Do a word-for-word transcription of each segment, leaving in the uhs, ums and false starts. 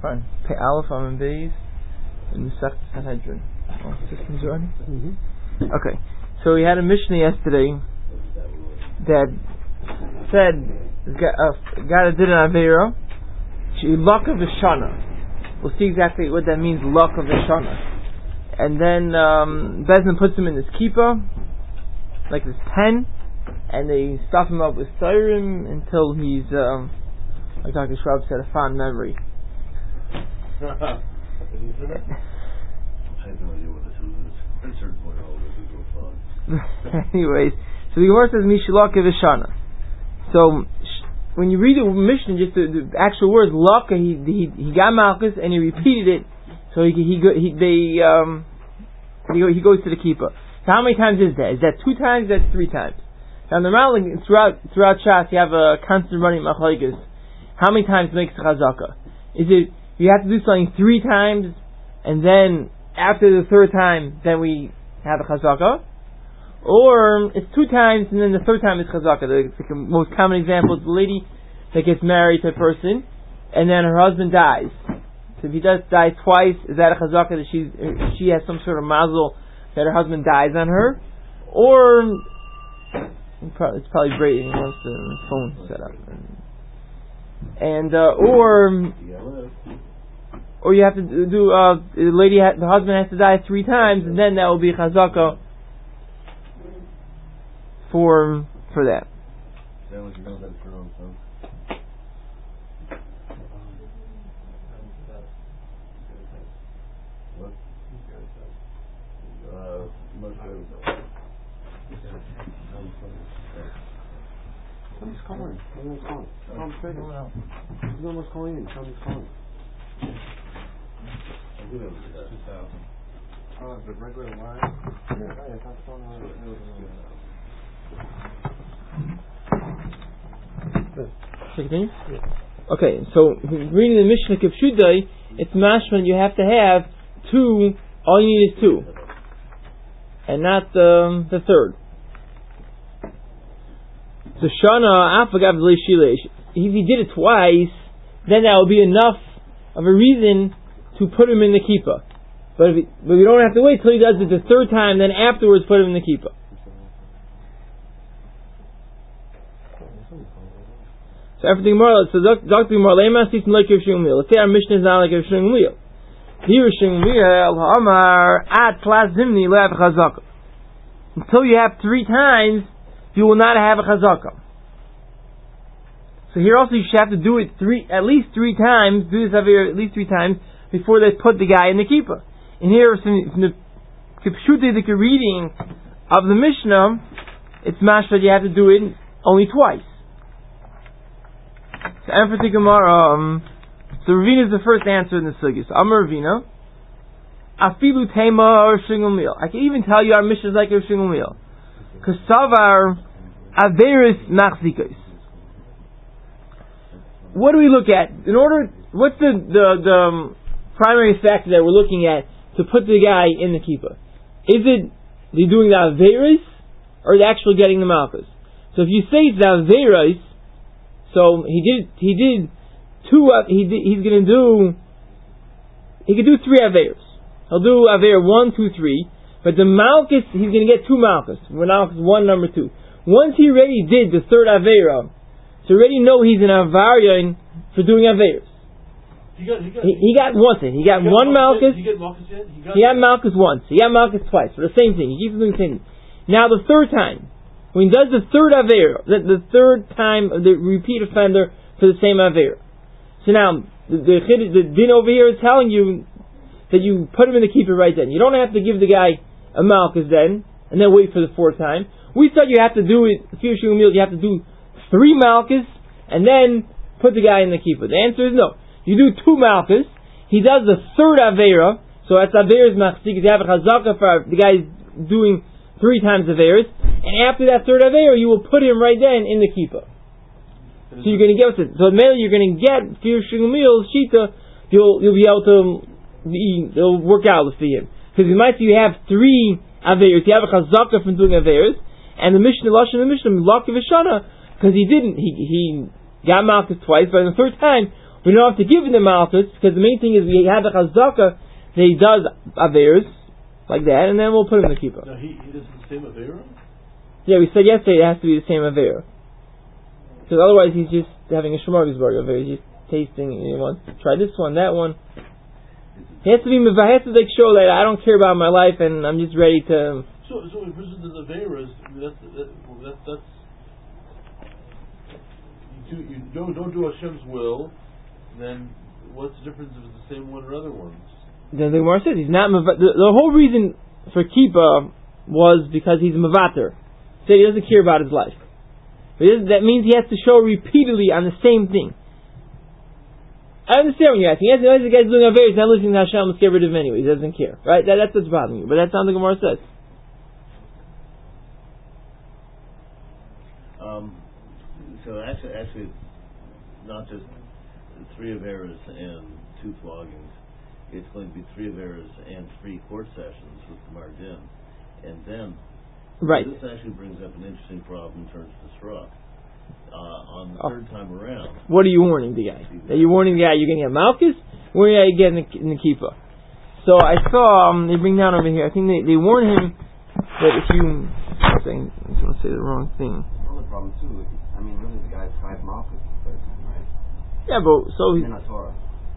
Fine. Pay Aleph on Beis in the Masechet Sanhedrin. Oh, systems already? Mm-hmm. Okay. So we had a Mishnah yesterday that said uh, God did an Avera, luck of the Shana. We'll see exactly what that means, luck of the Shana. And then um, Bezdin puts him in this kippah, like this pen, and they stuff him up with siren until he's, um, like Doctor Schwab said, a fond memory. I have no idea what this is. At a certain point, all of this is real fun. Anyways, so the Gemara says Mishalaka Vishana. So sh- when you read the Mishnah, just the, the actual words Laka, he he he got Malchus and he repeated it. So he he go, he they um he, go, he goes to the kippah. So how many times is that? Is that two times? That's three times. Now normally throughout throughout Shas you have a constant running machlokes. How many times makes chazaka? Is it you have to do something three times and then after the third time then we have a chazaka? Or it's two times and then the third time is chazaka. The, the most common example is the lady that gets married to a person and then her husband dies. So if he does die twice, is that a chazaka that she she has some sort of mazel that her husband dies on her? Or it's probably Brady, he wants the phone set up. And uh, or or you have to do uh, the lady ha- the husband has to die three times and then that will be chazaka for for that. Somebody's calling. Somebody's calling. Tom's trading. He's almost calling in. Somebody's calling. Oh, the regular line? Yeah, I thought the phone line. Continue? Yeah. Okay, so reading the Mishnah Kipshudai, it's mashman you have to have two, all you need is two. And not um, the third. So Shana Afagav Leishilesh. If he did it twice, then that will be enough of a reason to put him in the kippah. But if he, but we don't have to wait till he does it the third time, then afterwards put him in the kippah. So everything more. So Doctor Marlema sees like Rav Shmuel. Let's say our Mishnah is not like Rav Shmuel. Here Rav Shmuel Amar at Klas Zimni le'av chazaka. Until you have three times, you will not have a chazaka. So here also you should have to do it three, at least three times. Do this at least three times before they put the guy in the kippah. And here from the Kipshute the reading of the Mishnah, it's mashma you have to do it only twice. So Emphatic Gemara, um, so Ravina is the first answer in the sugis. Amar Ravina, Afilu Tema or Shingul Meal. I can even tell you our Mishnah is like a Shingul Meal. Because Savar Averis Machzikos. What do we look at? In order, what's the, the, the um, primary factor that we're looking at to put the guy in the kippah? Is it the doing the Averis or the actually getting the Malchus? So if you say it's the Averis, so he did, he did two, uh, he did, he's going to do, he could do three Averis. He'll do Aver one, two, three, but the Malchus, he's going to get two Malchus. Malchus one, number two. Once he already did the third Avera, so already know he's an Avarian for doing Averas. He got, he got, he, he got once in. He got he one Malchus. He got Malchus yet? He got, he got Malchus once. He got Malchus twice for the same thing. He keeps doing the same thing. Now the third time, when he does the third Avera, the, the third time, the repeat offender for the same Avera. So now, the, the, the din over here is telling you that you put him in the kippah right then. You don't have to give the guy a Malchus then, and then wait for the fourth time. We thought you have to do it, if you're shooting meals, you have to do three Malchus, and then put the guy in the kippah. The answer is no. You do two Malchus, he does the third Avera, so that's Averas Machzik, you have a Chazaka for the guy doing three times Averas, and after that third Avera, you will put him right then in the kippah. So you're going to get it. So mainly you're going to get, if you're shooting meals, Shita, you'll, you'll be able to, be, it'll work out for him. Because you might see you have three Averas, you have a Chazaka from doing Averas, and the Mishnah, Lashon, the Mishnah, Lakav Vishana, because he didn't, he, he got Malchus twice, but the third time, We don't have to give him the malchus, because the main thing is we have the chazaka that he does averos, like that, and then we'll put him in the kippah. No, he, he does the same avera? Yeah, we said yesterday it has to be the same avera. Because otherwise he's just having a smorgasbord avera. He's just tasting, and he wants to try this one, that one. He has to be, he has to like show that I don't care about my life and I'm just ready to... So, so if this is the averas, that's, that, that, that's... You, do, you don't, don't do Hashem's will, then what's the difference if it's the same one or other ones? The Gemara says he's not mava- the, the whole reason for kippah was because he's a mavater. So he doesn't care about his life. But that means he has to show repeatedly on the same thing. I understand when you're asking. Yes, the guy's doing a very, he's not listening to Hashem, let's get rid of him anyway. He doesn't care. Right? That, that's what's bothering you. But that's not what the Gemara says. Um, so actually, actually, not just three averas and two floggings. It's going to be three averas and three court sessions with the Mardin. And then, right. This actually brings up an interesting problem in terms of the straw. Uh, on the oh. third time around. What are you warning the guy? Are you warning the guy you're going to get Malchus? Or are you get in the, in the Kippah? So I saw, um, they bring down over here, I think they, they warn him that if you, I'm saying, I just want to say the wrong thing. The only problem too, like, I mean, really the guy's five Malchus the third time, right? Yeah, but, so he... Torah.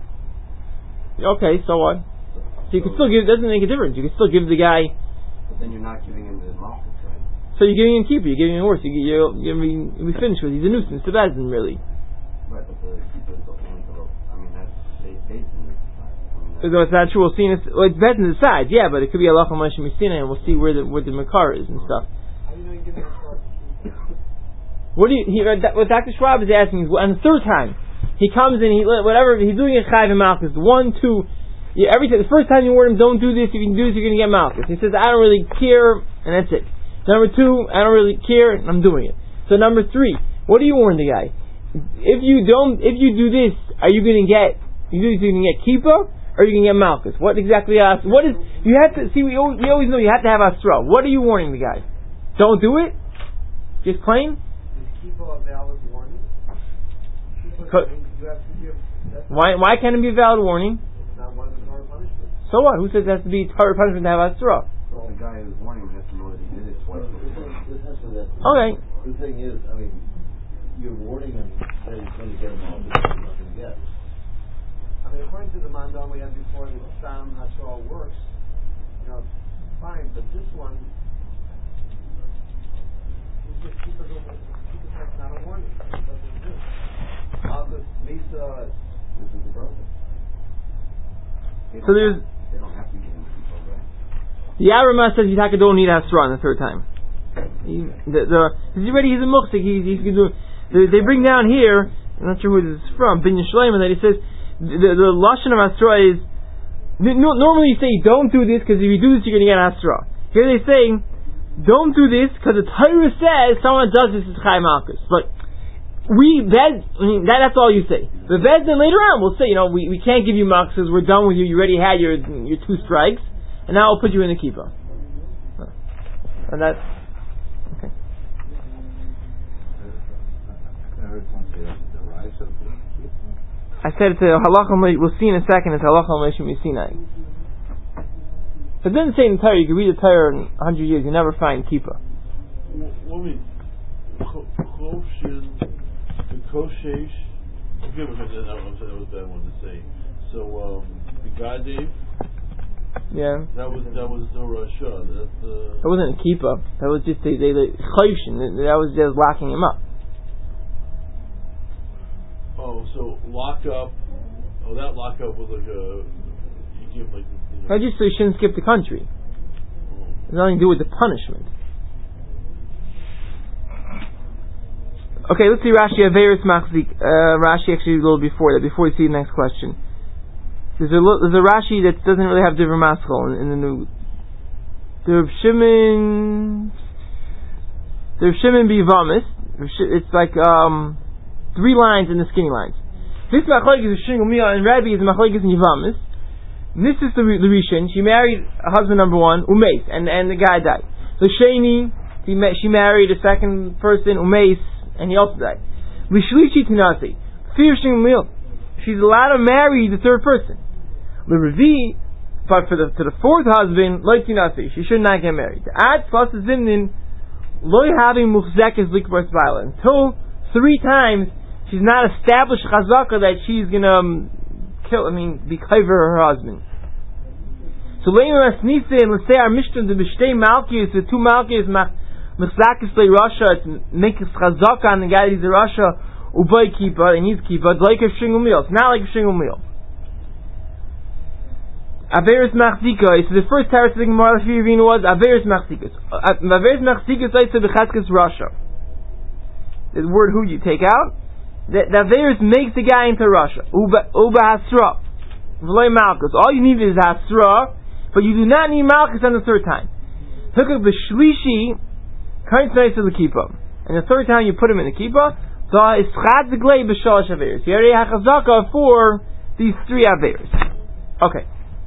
Okay, so what? So, so you can still give, it doesn't make a difference. You can still give the guy... But then you're not giving him the Malchus, right? So you're giving him keeper, you're giving him a horse, you, you're, you're, you're, we finished with. He's a nuisance to Bezdin, really. Right, but the keeper is only the I mean, that's based in this side. I mean, so it's not true, we'll see in this, well, it's Bezdin decides, yeah, but it could be Allah Moshe Messina, and we'll see where the, where the Makar is and stuff. How do you know you're giving a start? What do you, he, what Doctor Schwab is asking is, on the third time, he comes in, he, whatever, he's doing a Chayv and Malchus, one, two, yeah, every time, the first time you warn him, don't do this, if you can do this, you're going to get Malchus. He says, I don't really care, and that's it. Number two, I don't really care, and I'm doing it. So number three, what do you warn the guy? If you don't, if you do this, are you going to get, you do you going to get Kippah, or are you going to get Malchus? What exactly, uh, what is, you have to, see, we always, we always know you have to have Asra. What are you warning the guy? Don't do it? Just plain? Is Kippah a valid warning? Co- you have to give, why, why can't it be a valid warning? It's not one of the Torah punishments. So what? Who says it has to be Torah punishment to have Asra? Well, the guy who's warning him has to know that he did it twice. Okay. The thing is, I mean, you're warning him that he's going to get him all this he's not going to get. I mean, according to the Mandan we had before, the Sam Hashal works, you know, fine, but this one, it's just keep it over, keep it like not a warning. It doesn't exist. Malchus, Misa, this is the problem. So there's... They don't have to give him people, right? The Arama says Yitaka don't need Asra on the third time. He, the, the, he's already, he's a muhsik, he's, he's going to do, they, they bring down here, I'm not sure who this is from, Binyan Shleiman, that he says, the, the Lashon of Asra is, no, normally you say, don't do this, because if you do this, you're going to get Asra. Here they're saying, don't do this, because the Torah says, someone that does this is Chai Malchus. But, we, that, I mean, that, that's all you say. The Bezdin later on will say, you know, we, we can't give you Malchus, we're done with you, you already had your, your two strikes, and now I'll put you in the Kippah. And that's, okay. I said it's a halacha, we'll see in a second, it's halacha Moshe Sinai. But it doesn't say in the Torah, you can read the Torah in a hundred years, you never find Kippah. What do you mean? Choshin, the Koshesh, okay, that was a bad one to say. So, um, the Gadev, yeah. That was that was no Rasha. That's uh That wasn't a Kippah. That was just they they the Choshin. That was just locking him up. Oh, so lock up. Oh, that lock up was like a. You give like. You know, I just so you shouldn't skip the country. oh. It's nothing to do with the punishment. Okay, let's see Rashi Averis Machzik. Uh, Rashi actually a little before that. Before we see the next question, there's a there's a Rashi that doesn't really have Divrei Maskal in, in the new. The Shimon. The Shimon Bivamis. It's like um. three lines in the skinny lines. This machlokes is Shingul Mia and Rabbi is machlokes in Yivamis. This is the, the Rishon. She married a husband number one, Umeis, and and the guy died. The Sheni, he met, she married a second person, Umeis, and he also died. Lishlishi Tinasi. Fear Shingul Mia. she's allowed to marry the third person. The Revi, but for the to the fourth husband, like you not say, she should not get married. Ad plus zimnin loy having muchzekes likvas baila until three times she's not established chazaka that she's gonna um, kill. I mean, be clever her husband. So let's say our Mishnah the Mishtei Malkius, the two Malkius Mechzakis le Russia, it's makes chazaka on the guy who's a Russia ubay kippah and he's kippah. It's like a shingul meal. It's not like a shingul meal. Averis machzika. So the first teretz of the Gemara was Averis machzikas. Averis machzikas like to bechazkas Russia. The word who you take out. The, the Averis makes the guy into Russia. Uba uba hasra. V'loi malchus. All you need is hasra, but you do not need malchus on the third time. Hook up the shlishi, kind nice to the kippah, and the third time you put him in the kippah. So it's chad the glei b'shalosh Averis. You already have chazaka for these three Averis. Okay.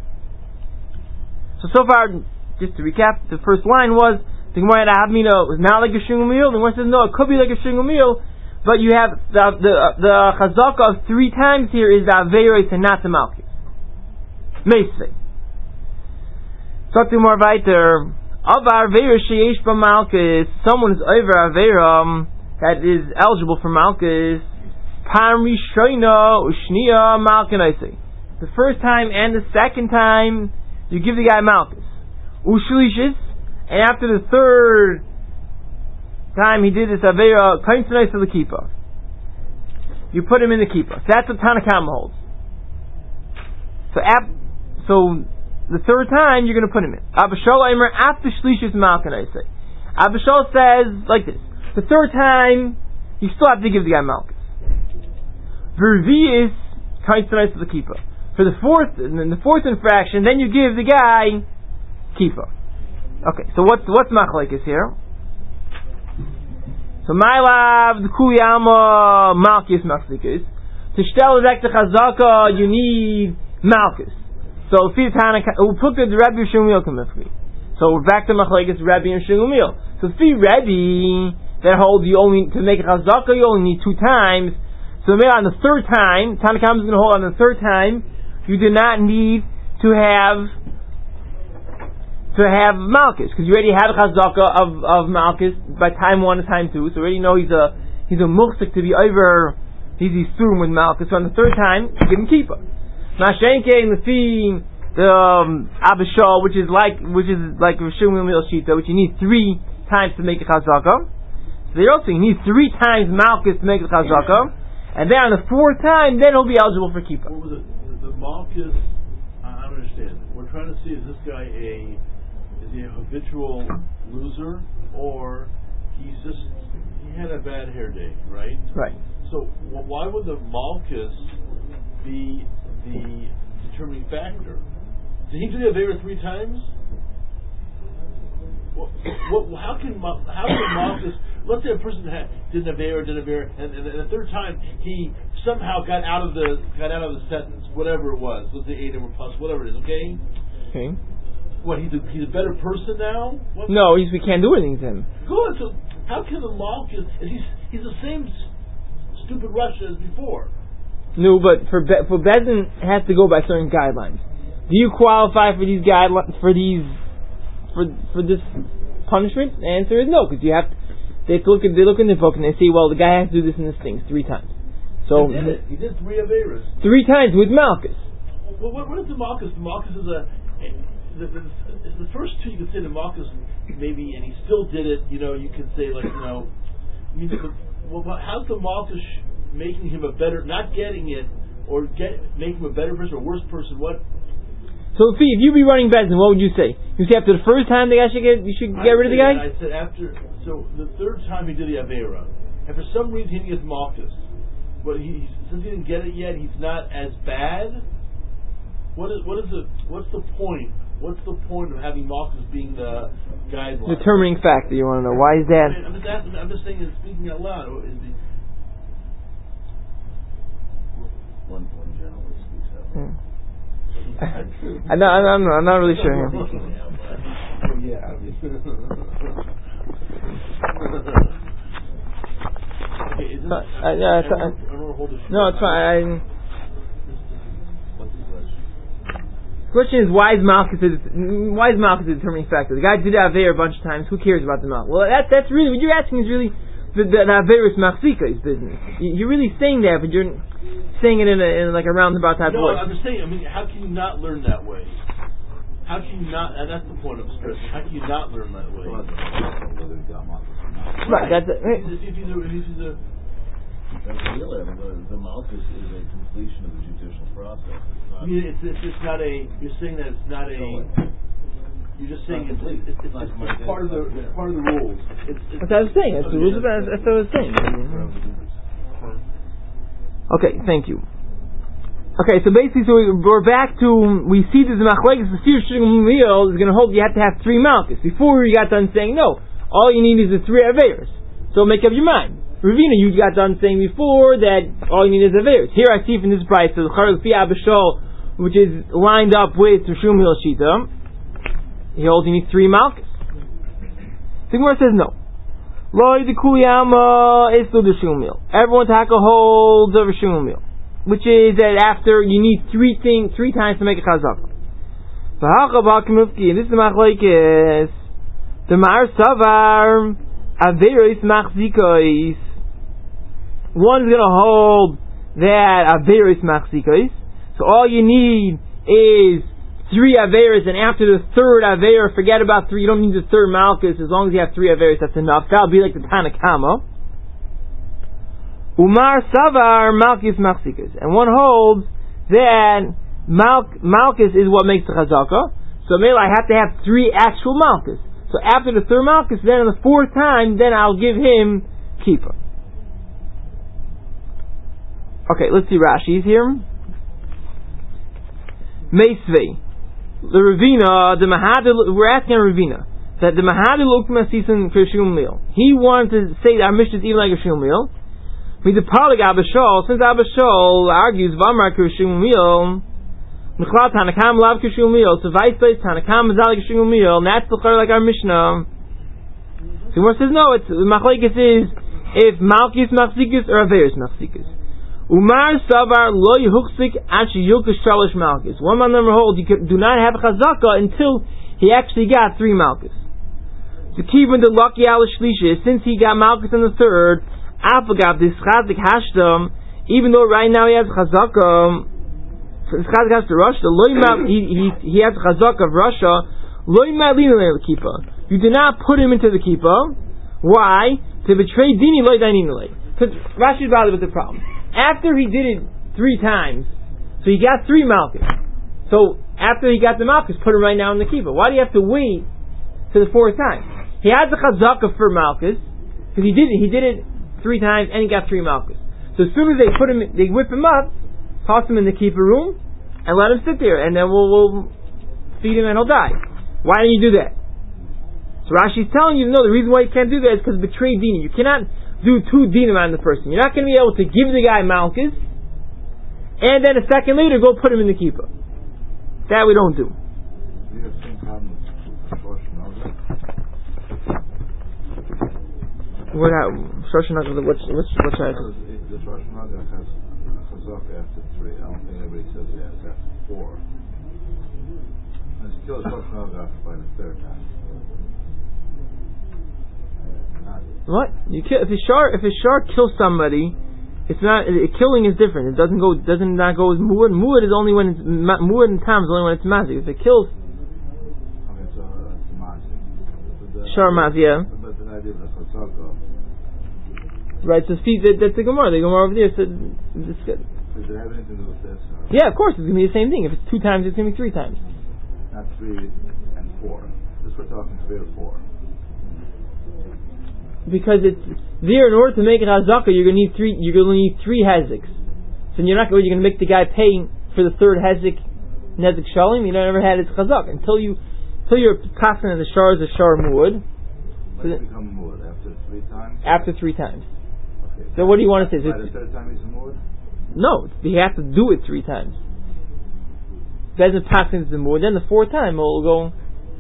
So, so far, just to recap, the first line was, the Gemara had Havmina was not like a shingul meal. The Gemara says, no, it could be like a shingul meal, but you have the the, the chazaka of three times here is the Averis and not the Malchus. Meisei. So, to more weiter, Avar Averis sheyesh ba Malchus, someone is over Averam that is eligible for Malchus, Pam Rishoina Ushniya Malchus. The first time and the second time, you give the guy Malchus. Ushlishis, and after the third time he did this Aveira, Kaintanais to the Kippah. You put him in the Kippah. So that's what Tanakama holds. So, ap, so the third time you're going to put him in. Abishol Aimer after Shlishis Malchus. Abishol says like this: the third time you still have to give the guy Malchus. Vervius Kaintanais to the Kippah. For the fourth, and then the fourth infraction, then you give the guy kippah. Okay, so what's what's machlekes here? So my love, the kuliyama malchus machlekes. To shtel the chazaka, you need malchus. So if you we'll put the Rabbi Shmuel kamifli. So we're back to machlekes Rabbi and Shmuel. So if you Rabbi that holds you only to make a chazaka, you only need two times. So maybe on the third time, Tanakam is going to hold on the third time. You do not need to have to have Malchus because you already have a chazaka of, of Malchus by time one and time two. So already know he's a he's a muhsik to be over. He's surim with Malchus. So on the third time, you give him kippah. Mashenke in the fee the um, Abishal, which is like which is like Rishon Mil Shita, which you need three times to make a chazaka. So they also you need three times Malchus to make a chazaka, and then on the fourth time, then he'll be eligible for kippah. What was it? The Malchus, I don't understand. We're trying to see, is this guy a is he a habitual loser, or he's just he had a bad hair day, right? Right. So w- why would the Malchus be the determining factor? Did he do the Avera three times? What, what, how can how can Malchus? Let's say a person had, did an Avera, did an Avera, and, and, and the third time he somehow got out of the got out of the sentence, whatever it was. Let's say eight or plus, whatever it is. Okay. Okay. What, he's a, he's a better person now? What? No, he's, we can't do anything to him. Good. So how can the Malchus? He's he's the same stupid Russia as before. No, but for Be- for Bezdin it has to go by certain guidelines. Do you qualify for these guidelines for these for for this punishment? The answer is no, because you have to, they look at they look in the book and they say, well, the guy has to do this and this thing three times. So he did it. He did three Averas. Three times with Malchus. Well, what, what is the Malchus? The Malchus is a the, the, the first two. You could say the Malchus maybe, and he still did it. You know, you could say like you know, I mean, the, well, how's the Malchus making him a better, not getting it, or get making him a better person or worse person? What? So if you be running Bezdin, what would you say? You say after the first time the guy should get you should get I rid of the guy? I said after. So the third time he did the Avera, and for some reason he gets Malchus. But he, since he didn't get it yet, he's not as bad. What is what is the what's the point? What's the point of having Malchus being the guideline? Determining factor. You want to know why is that? I'm just asking, I'm just saying, speaking out loud. Is the one one generally speaks out loud. Hmm. I'm not. I'm not, I'm not really sure here. Yeah. Okay, is this, No, uh, yeah, it's, I don't, uh, I don't want to hold this no, it's fine. I, question is, why is Malchus a, why is Malchus a determining factor? The guy did Aveir a bunch of times. Who cares about the Malchus? Well, that, that's really what you're asking is really the, the, the Aveirus Machzika's business. You, you're really saying that, but you're saying it in, a, in like a roundabout type no, way. I'm just saying. I mean, how can you not learn that way? How can you not? And that's the point I'm stressing. How can you not learn that way? Right. That's a, right. If he's a, if he's a That's really, the, the Malchus is a completion of the judicial process. It's not, I mean, it's, it's just not a. You're saying that it's not a. You're just saying it's, it's, it's, it's, it's, it's part of the it's part of the rules. It's, it's, That's what I was saying. That's, the rules of, that's what I was saying. Okay, thank you. Okay, so basically, so we, we're back to, we see that the Machlekes, the Sir Shmuel is going to hold you have to have three Malchus. Before we got done saying no, all you need is the three Averis. So make up your mind. Ravina, you got done saying before that all you need is Averis. Here I see from this price, so the Charel Fi Abishol, which is lined up with Sir Shmuel Shita, he holds you need three Malchus. The Gemara says no. Loi de Kuliyama is still the Shmuel. Everyone taka holds over Shmuel. Which is that after you need three things, three times to make a chazak. And this is the machlekes. The mar savar averis machzikos. One's going to hold that averis machzikos. So all you need is three averis, and after the third aver, forget about three. You don't need the third malchus. As long as you have three averis, that's enough. That'll be like the Tanakama. Umar Savar Malchus Machzikas. And one holds that Mal- Malchus is what makes the Chazaka. So maybe I have to have three actual Malchus. So after the third Malchus, then on the fourth time, then I'll give him Kippur. Okay, let's see Rashi's here. Meisvei. The Ravina, the Mahadil, we're asking Ravina, that the Mahadil Ukmasisan Krishum Meal. He wanted to say that our mission is even like a Shum Meal. With the Polig Abishol, since Abishol argues Vamar Kushumil, Mechlat Tanakam Lav Kushumil, so Vice Place Tanakam Mazalik Kushumil, and that's the like our Mishnah. So Gemara says no, it's Machlekes is if Malchus Machzikus or Averis Machzikus. Umar Savar Lo Yehuchzik Achi Yilkush Shalish Malchus. One man number holds you do not have a Chazaka until he actually got three Malchus. So Kivin the Lucky Alish Shlisha, since he got Malchus in the third, this chazik hashdam, even though right now he has chazaka, this chazik has to Russia, he, he, he has chazaka of Russia, you do not put him into the kippah. Why? To betray dini loy dainini. Because Rashi is bothered with the problem. After he did it three times, so he got three malchus. So after he got the malchus, put him right now in the kippah. Why do you have to wait to the fourth time? He had the chazaka for malchus because he did it. He did it three times, and he got three malchus. So as soon as they put him, they whip him up, toss him in the keeper room, and let him sit there, and then we'll, we'll feed him and he'll die. Why don't you do that? So Rashi's telling you, no, the reason why you can't do that is because betray dina. You cannot do two dinim on the person. You're not going to be able to give the guy malchus, and then a second later go put him in the keeper. That we don't do. We have same problem with Rosh What? What's what's what's what's that? The Rosh Hashanah has chazaka after three. I don't think anybody says he has after four. And it's still Rosh Hashanah by the third time. What? You kill if a shark if a shark kills somebody, it's not it, killing is different. It doesn't go doesn't not go as muad. Muad is only when it's muad and tam is only when it's mazik. If it kills, okay, so uh, it's mazik. Shar mazik, yeah. But the idea of the chazaka. Right, so see, that, that's the Gemara. The Gemara over there said, it's good. Does it have anything to do with this? Or? Yeah, of course, it's going to be the same thing. If it's two times, it's going to be three times. Not three and four. This we're talking three or four. Because it's there, in order to make it hazaka, you're going to need three. You're going to need three heziks. So you're not going. You're going to make the guy pay for the third hezik, nezik shalim. You never had his chazak until you, until you're passing the shar is a shar muad. When does it become muad? After three times. After three times. Okay. So what do you want to say? By the third time he's a muad? No, he has to do it three times. Bezin passing the muad. Then the fourth time we'll go.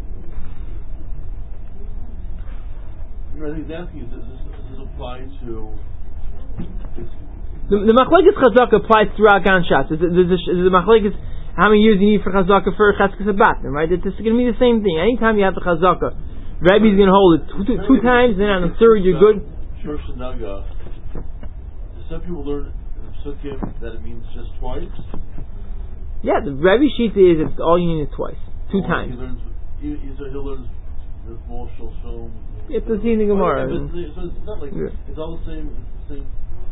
I think he's asking you, does this, does this apply to... The, the machlekes chazak applies throughout gan shots. The, the, the, the machlekes how many years you need for chazaka for cheskes abatim, right? This is going to be the same thing. Anytime you have the chazaka, Rebbe's going to hold it two, two, two times, then on the third you're good. Shorsh Naga. Some people learn in Psukim that it means just twice. Yeah, the Rebbe Shita is it's all you need is twice, two or times. He learns. He, he, so he learns the small shul film. It's the same thing Gemara. Oh, yeah, it's, it's not like yeah. It's all the same. It's the same.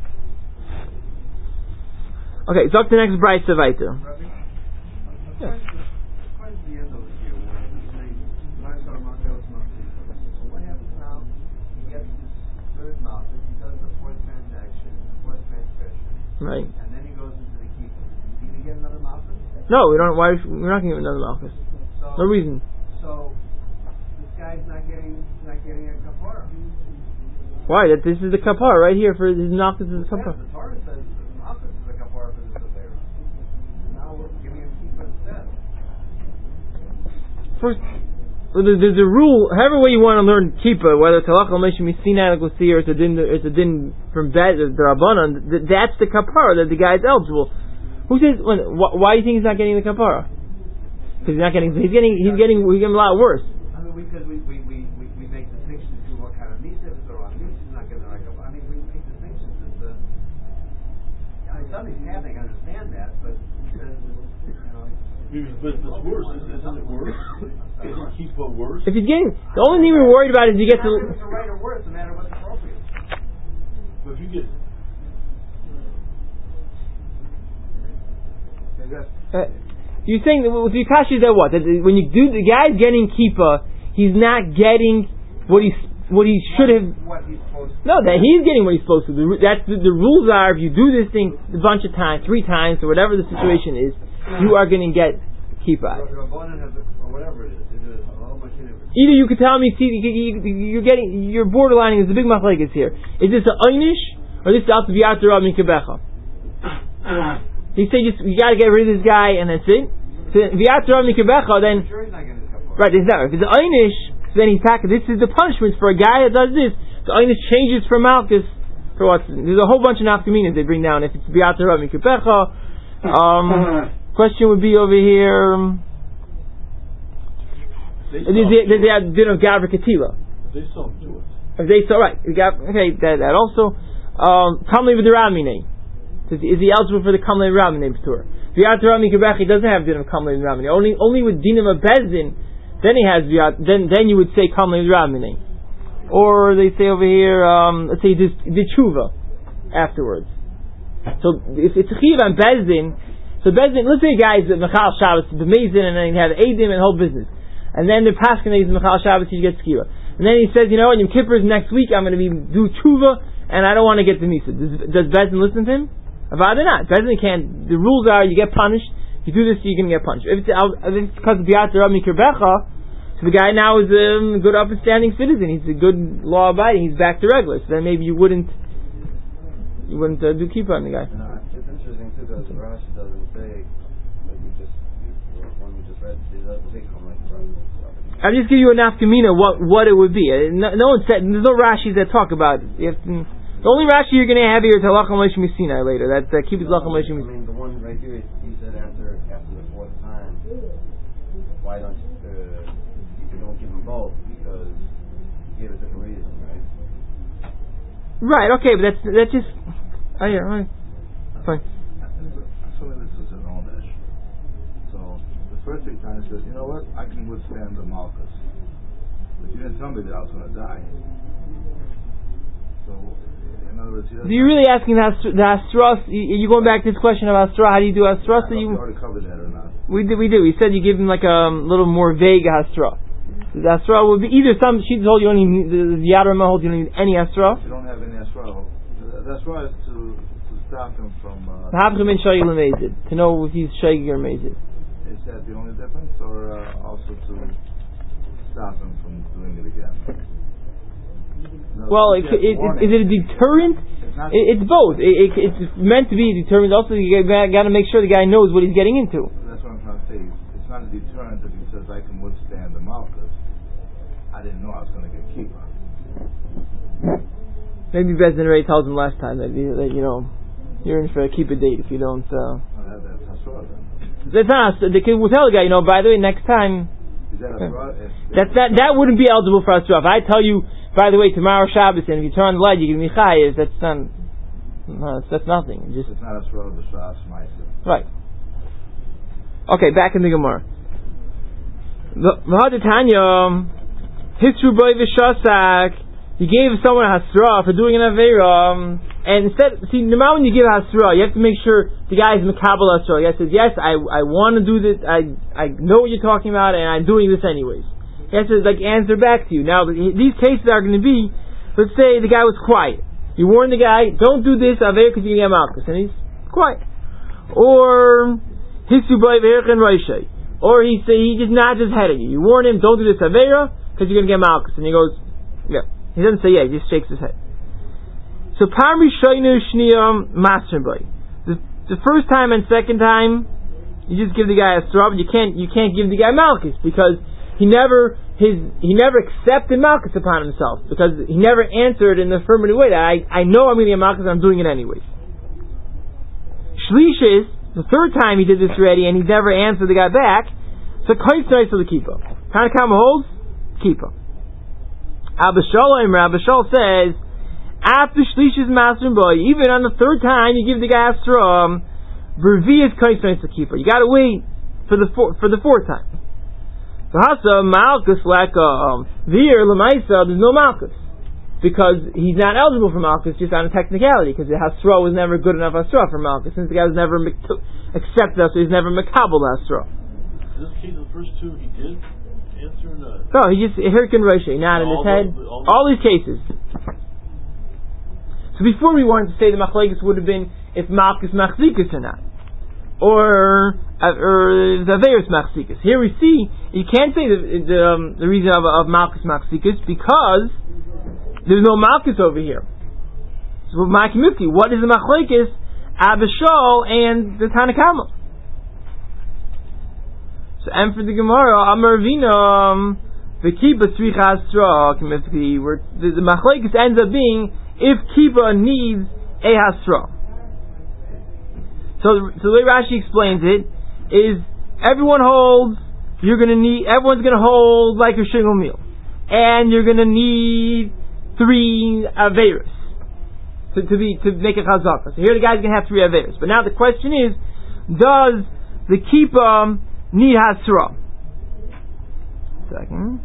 Okay, so up to the next Brisa Vaiter. Yeah. According to the end over here, where they say, "Ma'asar Markel is not so what happens now? He gets this third mouth, he does the fourth transaction, the fourth transgression, Right. and then he goes into the keeper. Is he going to get another mouth? No, we don't. Why? We're not going to give another malchus. So, No reason. So this guy's not getting not getting a kapara. Why? That this is the kapara right here for his malchus is the Yeah, kapara. the Torah says the malchus is a kapara for this affair. Now we're giving him keeper instead. First, well, there's, there's a rule. However way you want to learn kippah, whether it's halachah l'meishim misina like we'll see, or it's a din, it's a din from Bet the Rabbanan. That's the kapara that the guy's eligible. Who says? When, wh- why do you think he's not getting the kapara? Because he's not getting. He's getting. He's getting. He's getting a lot worse. I mean, because we we, we, we, we make distinctions to what kind of misa, if it's the wrong misa, he's not getting the right kapara. I mean, we make distinctions. It's the. I mean, something's happening. I understand that, but it says, you know. Maybe, but it's worse. Isn't it worse? Isn't kippah worse? If he's getting, the only thing we're worried about is you get to. It's right or worse, no matter what's appropriate. But if you get. Uh, you're saying that with Yikashi that what? That when you do the guy's getting kippah, he's not getting what he's what he should have. What he's supposed to. No, that he's getting what he's supposed to do. That's the, the rules are if you do this thing a bunch of times, three times, or whatever the situation is, you are going to get kippah. Or whatever it is. It is a whole bunch of different. Either you could tell me, see, you, you, you're getting, you're borderlining. There's a big machlekes here. Is this an einish or this is al tviat Rav mikabecha? You say just you got to get rid of this guy and that's it. So tviat Rav mikabecha, then Sure, he's not getting his kapara. right. There's not. If it's an einish, then he's talking. This is the punishment for a guy that does this. The einish changes from malchus for what? There's a whole bunch of nafkaminas they bring down. If it's tviat Rav mikabecha, um, question would be over here. Um, There's the din of Gavra Ketila. They still do it. If they so right, okay, that, that also. Um, Kamli v'deramine. Is he eligible for the Kamli v'deramine tour? V'yat Rami Kebechi doesn't have din of Kamli v'deramine. Only only with dinim of Bezdin, then he has v'yat. Then then you would say Kamli v'deramine. Or they say over here, um, let's say this the tshuva afterwards. So if it's a chiv on Bezdin, so Bezdin, let's say a guy is Mechal Shabbos, b'meizin, and then he had Eidim and whole business. And then the paskin is Mechal Shabbos, he gets skiva. And then he says, you know what, Yom Kippur is next week, I'm going to be do tshuva, and I don't want to get the misa. Does, does Bezdin listen to him? Avada not. Bezdin can't. The rules are, you get punished. You do this, you're going to get punished. If it's, if it's because of B'yat Rav Mikirbecha, so the guy now is a good upstanding citizen. He's a good law abiding. He's back to regular. So then maybe you wouldn't, you wouldn't uh, do keep on the guy. No, it's interesting too because Rashi doesn't say, like we just, one we just read, it doesn't say come like Rashi. I'll just give you a nafkamina what what it would be. No, no one said. There's no Rashis that talk about it. You have to, the only Rashi you're going to have here is Halachah Moshe Misina later. That uh, keep it Halachah Moshe I Misina. mean, the one right here, he said after after the fourth time, why don't you, uh, you don't give them both because you gave a different reason, right? Right. Okay, but that's that's just. Oh yeah. Right. Fine. Assuming this is an Onesh. So the first three times says, you know what, I can withstand the Malchus. But you didn't tell me that I was going to die. So, in other words, So you're really asking the, Has- the Hastras, you, you going back to this question of Hastras, how do you do Hastras? So you, we already covered that or not. we did, we did. We said you give him like a um, little more vague Hastra. The Hastra would be either some, she's hold you don't need, the Yadarma holds you don't need any Hastra. If you don't have any Asra, that's why is to, to stop him from, uh, Havchim in Shayil Amazid, to know if he's Shayil or Amazid. is that the only difference, or uh, also to stop him from doing it again? No, Well, it, yes, it, it, warning. is it a deterrent? It's not- It, it's both. It, it, it's meant to be a deterrent. Also, you got to make sure the guy knows what he's getting into. That's what I'm trying to say. It's not a deterrent if he says I can withstand the Malchus. I didn't know I was going to get keeper. Maybe Bezdin already tells him last time that, you- that you know you're in for a keep a date if you don't. Uh, Well, that, that's Hasra then. That's not. They can tell the guy, you know, by the way, next time. Is that a fraud? That that that wouldn't be eligible for Asra. If I tell you, by the way, tomorrow Shabbos, and if you turn on the light, you give me chayiv. That's not. No, that's, that's nothing. Just it's not a fraud of the Shas Ma'aser. right. Okay, back in the Gemara. The Tanya, Hisru boy v'shasak. You gave someone a hasra for doing an avera, and instead, see, no matter when you give a hasra, you have to make sure the guy is makabel hasra. The guy says, yes, I I want to do this, I I know what you're talking about, and I'm doing this anyways. He has to, like, answer back to you. Now, these cases are going to be, let's say the guy was quiet. You warn the guy, don't do this avera because you can get malchus, and he's quiet. Or, Hisu boy v'herchen roishay. Or he say he just nods his head at you. You warn him, don't do this avera because you're going to get malchus, and he goes, yeah. He doesn't say yeah, he just shakes his head. So Parmi Shoinu Shniyam Master Boy. The the first time and second time you just give the guy a straw, but you can't you can't give the guy Malchus because he never his he never accepted Malchus upon himself, because he never answered in the affirmative way that I, I know I'm gonna get Malchus, I'm doing it anyways. Shlishis, the third time he did this already and he never answered the guy back, so Kaitz nice of the Kippah. Tanakama holds Kippah. Abishol Abishol says, after Shlish's master boy, even on the third time you give the guy a straw, Bervias Kaisman Sakipa. You gotta wait for the four, for the fourth time. The Hasa Malchus like um Vir Lamaisa, there's no Malchus. Because he's not eligible for Malchus just on a technicality, because the Hasra was never good enough Hasra for Malchus, since the guy was never accepted us, so he's never Makabal Hasra. In this case, the first two he did answer or not? No, he just Hirkin Roshi, not in his head. The, all, all these cases. So before we wanted to say the Machlekes would have been if Malchus Machzikus or not, or or the Averis Machzikus. Here we see you can't say the the, um, the reason of, of Malchus Machzikus because there's no Malchus over here. So Ma'akimifti, what is the Machlekes? Abishol and the Tanakama. So, and for the Gemara, Amar Vina, the Kippah Tzricha Hasra, where the, the Machlekes ends up being if Kippah needs a Hasra. So, so the way Rashi explains it is everyone holds, you're going to need, everyone's going to hold like a shingle meal, and you're going to need three Averis to, to be to make a Chazaka. So here the guy's going to have three Averis. But now the question is, does the Kippah need Hasra? Second.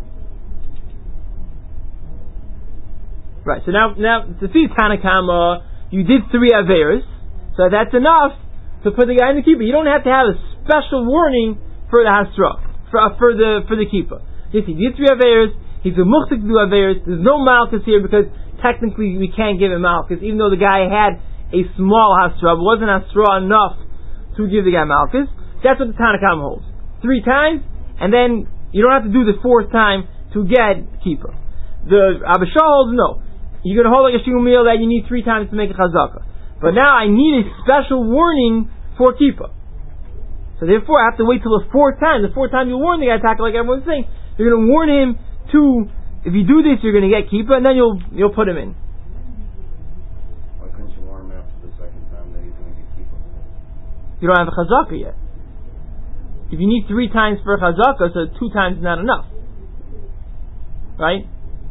Right, so now, now to see Tanakama, you did three Averis, so that's enough to put the guy in the Kippah. You don't have to have a special warning for the Hasra, for, uh, for the for the Kippah. Yes, he did three Averis, he's a Muchzik to do Averis, there's no Malchus here because technically we can't give him Malchus, even though the guy had a small Hasra, but wasn't Hasra enough to give the guy Malchus. That's what the Tanakama holds. Three times, and then you don't have to do the fourth time to get Kippah. The Abishol holds no. You're going to hold like a shingle meal that you need three times to make a Chazaka. But now I need a special warning for Kippah. So therefore I have to wait till the fourth time. The fourth time you warn the guy, like everyone's saying, you're going to warn him to, if you do this, you're going to get Kippah, and then you'll you'll put him in. Why couldn't you warn him after the second time that he's going to get Kippah? You don't have a Chazaka yet. If you need three times for a Chazaka, so two times is not enough. Right?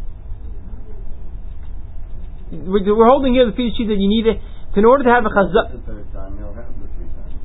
We're holding here the feed sheet that you need it in order to have a Chazaka. The third time, he'll have the three times.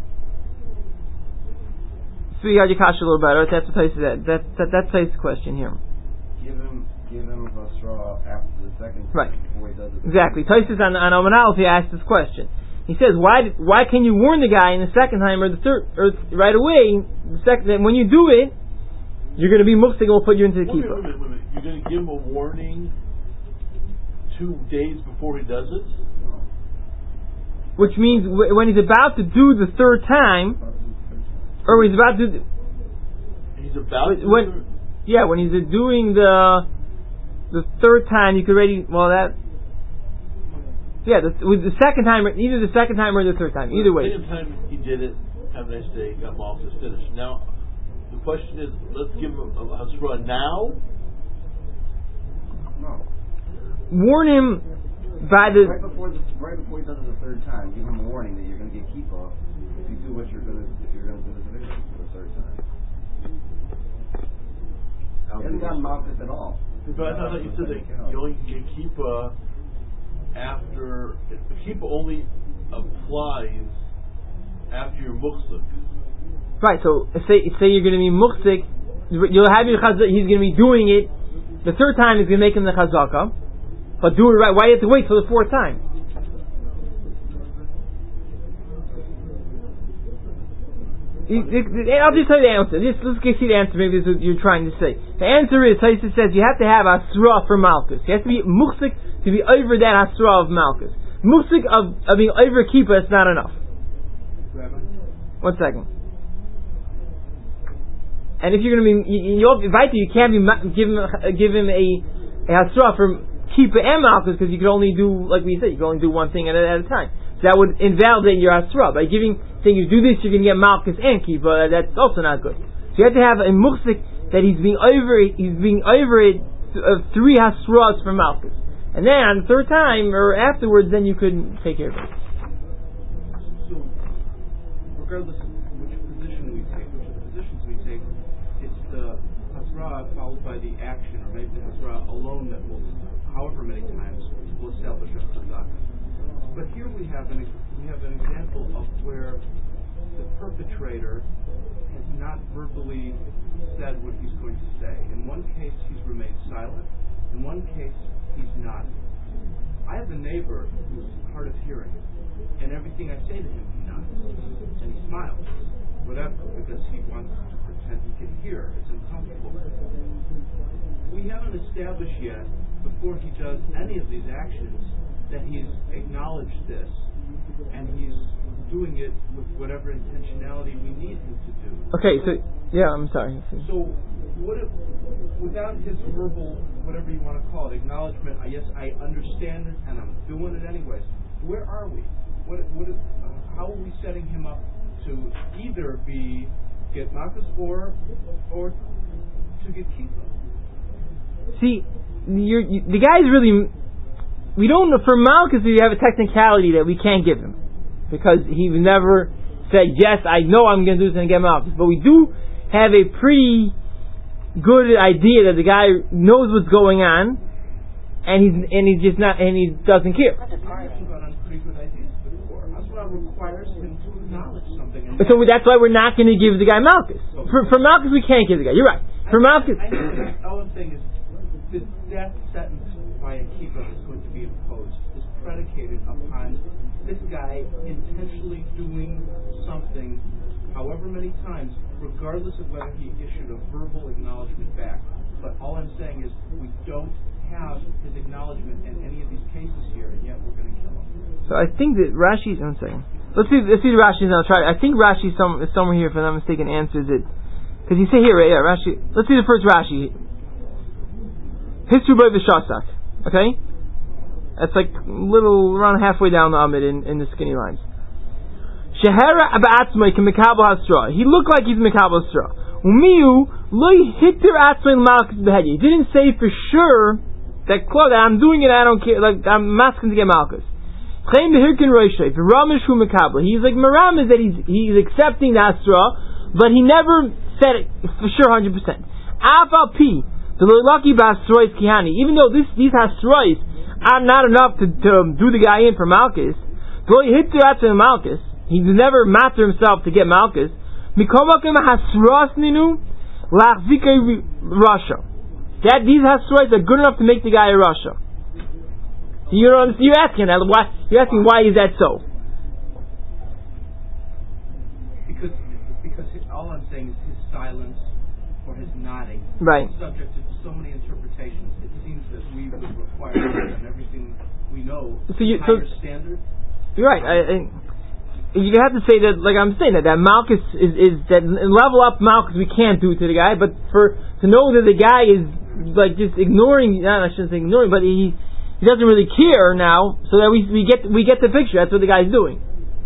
So you got your kasha a little better. That's the place that that that that's the question here. Give him, give him a straw after the second time. Right. Before he does it. Exactly. Taisus on on Omanal, he asked this question. He says, why why can you warn the guy in the second time or the third or right away? The second, when you do it, you're going to be muksig and we'll put you into the wait, Kippah. wait, wait, wait, wait. You're going to give him a warning two days before he does it? Which means w- when he's about to do the third time, or when he's about to do, He's about to when, do yeah, when he's doing the the third time, you could already, well that, yeah, the, with the second time, either the second time or the third time, either way. The second time he did it, have a nice day, got Malchus finished. Now, the question is, let's give him a Hasra now? No. Warn him by the right before the right before he does it the third time, give him a warning that you're going to get kippah if you do what you're going to if you're going to do this division for the third time. He hasn't gotten malchus at all. But I thought you said that you only get kippah after the kippah only applies after you're muksuk. right. So say say you're going to be muksik, you'll have your chazaka. He's going to be doing it. The third time he's going to make him the chazaka, but do it right. Why do you have to wait for the fourth time? I'll just tell you the answer. Just, let's get you the answer. Maybe this is what you're trying to say. The answer is, Taisa says, you have to have asra for malchus. You have to be muksik to be over that asra of malchus. Muksik of, of being over kippah is not enough. One second. And if you're going to be, you, you, you can't be give him give him a, a asra for kippah and malchus because you can only do, like we said, you can only do one thing at a, at a time. So that would invalidate your asra by giving. Saying you do this, you're going to get malchus and kippah. That's also not good. So you have to have a muksik that he's being over it. He's being over it of three hasras for malchus, and then on the third time or afterwards, then you could take care of it. So, regardless of which position we take, which of the positions we take, it's the hasra followed by the action, or maybe the hasra alone that will, however many times, will establish a chazaka. But here we have an we have an example of where the perpetrator has not verbally said what he's going to say. In one case, he's remained silent. In one case, he's not. I have a neighbor who's hard of hearing, and everything I say to him, he nods and he smiles, whatever, because he wants to pretend he can hear. It's uncomfortable. We haven't established yet, before he does any of these actions, that he's acknowledged this, and he's doing it with whatever intentionality we need him to do. Okay, so, yeah, I'm sorry. So, what if, without his verbal, whatever you want to call it, acknowledgement, I yes, I understand it, and I'm doing it anyways, where are we? What, what is, uh, how are we setting him up to either be, get malchus or, or to get kippah? See, you're, you, the guy's really... We don't know, for malchus, we have a technicality that we can't give him. Because he never said, yes, I know I'm going to do this and get malchus. But we do have a pretty good idea that the guy knows what's going on, and he's and he's just not, and he doesn't care. We've got pretty good ideas before. That's what requires him to acknowledge something. So that's why we're not going to give the guy malchus. Okay. For, for malchus, we can't give the guy. You're right. For I malchus, I know, all I'm saying is the death sentence by a kippah is going to be imposed is predicated upon this guy intentionally doing something however many times, regardless of whether he issued a verbal acknowledgement back. But all I'm saying is we don't have his acknowledgement in any of these cases here, and yet we're going to kill him. So I think that Rashi's, one second. Let's see, let's see the Rashi's now. Try. I think Rashi some, is somewhere here, if I'm not mistaken, answers it. Because you say here, right? Yeah, Rashi. Let's see the first Rashi. History by Vishasak. Okay? That's like little, around halfway down the Amid in, in the skinny lines. Shehera Aba'atzmai can Mekabel Hasra. He looked like he's Mekabel Hasra. Umiyu loy hitter Atzmai Malchus Behedi. He didn't say for sure that, Claude, I'm doing it, I don't care, like, I'm asking to get Malchus. Claim the Hirkin Roishay, the Ramish Hu Mekabel. He's like, Maram is that he's, he's accepting the Hasra, but he never said it for sure one hundred percent. Afal P. The lucky Basrois Kihani, even though this, these Hasrois are not enough to, to do the guy in for Malchus, though he hit the after Malchus, he's never matter himself to get Malchus. Mikomakim Hasrosninu Lachzike Russia. That these Hasrois are good enough to make the guy a Russia. So you're, you're asking that, why, you're asking why is that so? Because, because all I'm saying is his silence or his nodding, right, subject to so many interpretations. It seems that we would require and everything we know so you, higher so, standard. You're right. I, I, you have to say that, like I'm saying, that that Malchus is, is that level up Malchus we can't do to the guy, but for to know that the guy is like just ignoring, not I shouldn't say ignoring, but he he doesn't really care now, so that we we get we get the picture. That's what the guy's doing.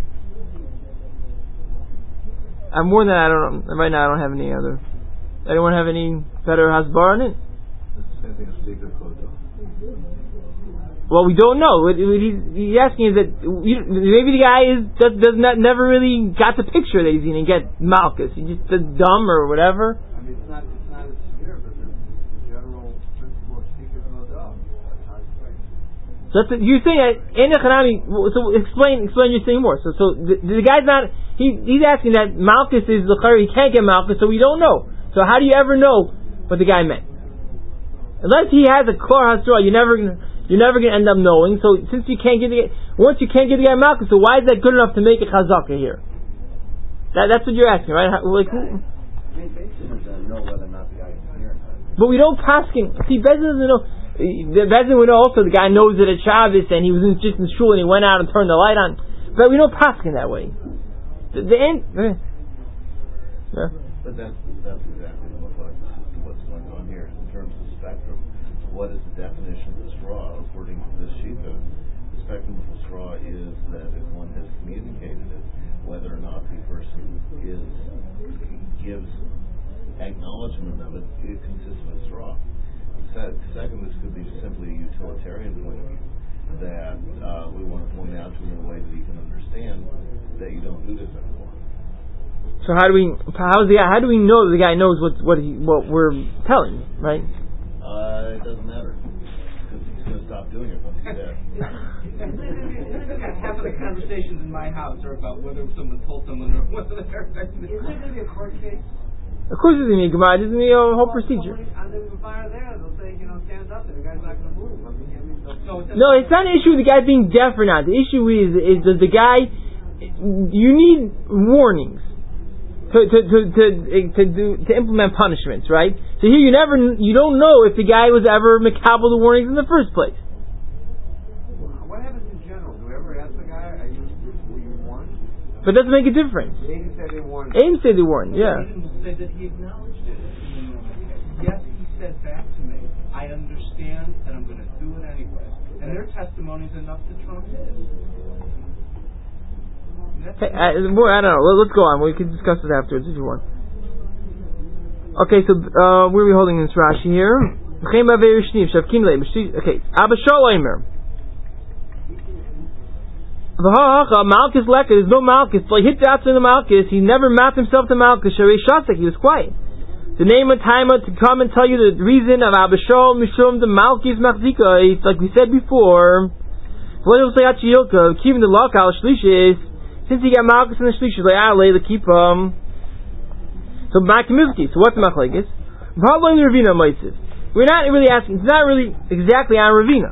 I'm more than I don't right now. I don't have any other. Anyone have any better hasbar on it? It's the same thing as secret code, though. Well, we don't know. What what he's, he's asking is that you, maybe the guy is does, does not never really got the picture that he's going to get Malchus. He just is dumb or whatever. I mean, it's not it's not as severe, but the, the general principle of speakers no dog. That's how it's right. So that's a, you're saying that in Hanami. So explain explain your thing more. So so the, the guy's not he he's asking that Malchus is the he can't get Malchus, so we don't know. So how do you ever know what the guy meant? Unless he has a Klar Hasra, you're never gonna You're never going to end up knowing. So since you can't get the once you can't get the guy Malchus, so why is that good enough to make a chazaka here? That, that's what you're asking, right? How, like, I mean, basically, doesn't know whether or not the guy is here. But we don't paskin. See, Bezin doesn't know. The Bezin would know also the guy knows that it's Shabbos and he was in, just in shul and he went out and turned the light on. But we don't paskin that way. The, the end. Eh. Yeah. But that's that's exactly what, what's going on here in terms of the spectrum. What is the definition of the straw according to this shita? The spectrum of the straw is that if one has communicated it, whether or not the person is gives acknowledgement of it, it consists of a straw. Second, this could be simply a utilitarian point of view that uh, we want to point out to him in a way that he can understand that you don't do this anymore. So how do we? How is the guy? How do we know that the guy knows what what he what we're telling, right? Uh, it doesn't matter because he's going to stop doing it once he's dead. Half of the conversations in my house are about whether someone told someone or whether they're. Is there going to be a court case? Of course, it's going to be a Gemara. There's going to be a whole procedure. And then the fire there, they'll say, you know, stand up, and the guy's not going to move. I mean, I mean, they'll- No, it's not an issue with the guy being deaf or not. The issue is is that the guy. You need warnings to to to to, to do to implement punishments, right? So here you never you don't know if the guy was ever makabel the warnings in the first place. What happens in general? Do we ever ask the guy, are you, were you warned? But it doesn't make a difference. They didn't say they warned. Aim said they weren't. Yeah. Aiden will say that he acknowledged it. Yes, he said back to me, I understand, and I'm going to do it anyway. And their testimony is enough to trump his. Hey, I, more, I don't know. Let's go on. We can discuss it afterwards if you want. Okay, so uh, where are we holding this Rashi here? Okay, Abba Shalomer. Malchus Leka, there's no Malchus. Like hit out to the Malchus, he never mapped himself to Malchus. Sharei Shasek, he was quiet. The name of Taima to come and tell you the reason of Abba Shal Mishum the Malchus Machzika. It's like we said before. Keeping the lockal shlishis. Since he got Malchus in the shlishis, like ah, lay the keepum. So back to Mizki. So what's the machlekes? Probably Ravina Maisis. We're not really asking. It's not really exactly on Ravina.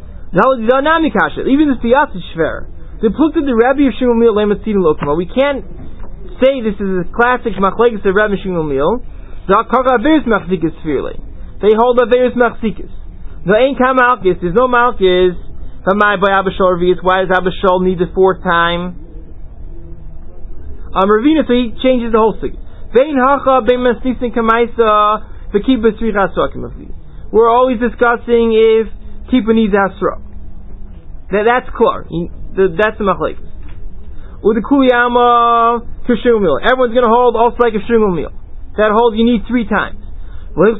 Even this Piyatzis Shver. The plukta the Rabbi of Shimon Mil Lematzidin Lokma. We can't say this is a classic machlekes of Rabbi Shimon Mil. The Kaga Averis Machzikas Sfirle. They hold Averis Machzikas. The Ein Kam Malchus. There's no Malchus. Hamai by Abba Shal Revius. Why does Abba Shal need the fourth time? Um, Ravina, so he changes the whole thing. Vein Hacha Bein Masnisin Kamaisa V'Kibbutz Tzrich Hasrakim of these. We're always discussing if Kippur needs Hasra. That, that's clear. The, that's the machlekes. With the Kuliyama Kishum Mil. Everyone's going to hold also like a Shum Mil. That holds you need three times. Now,